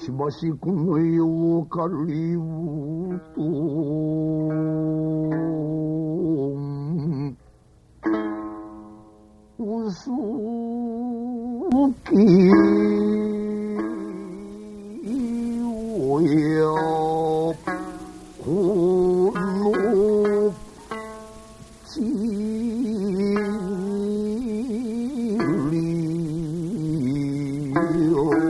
しばしこの世を借りうと嘘きおやこのちりよ